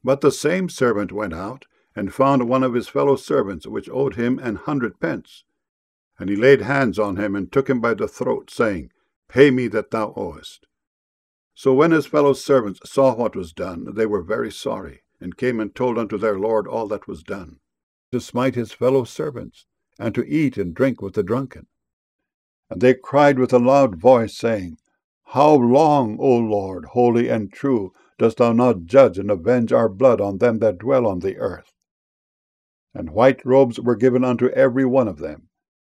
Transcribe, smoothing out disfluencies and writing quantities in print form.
But the same servant went out, and found one of his fellow servants which owed him 100 pence. And he laid hands on him, and took him by the throat, saying, Pay me that thou owest. So when his fellow servants saw what was done, they were very sorry, and came and told unto their lord all that was done, to smite his fellow servants, and to eat and drink with the drunken. And they cried with a loud voice, saying, How long, O Lord, holy and true, dost thou not judge and avenge our blood on them that dwell on the earth? And white robes were given unto every one of them,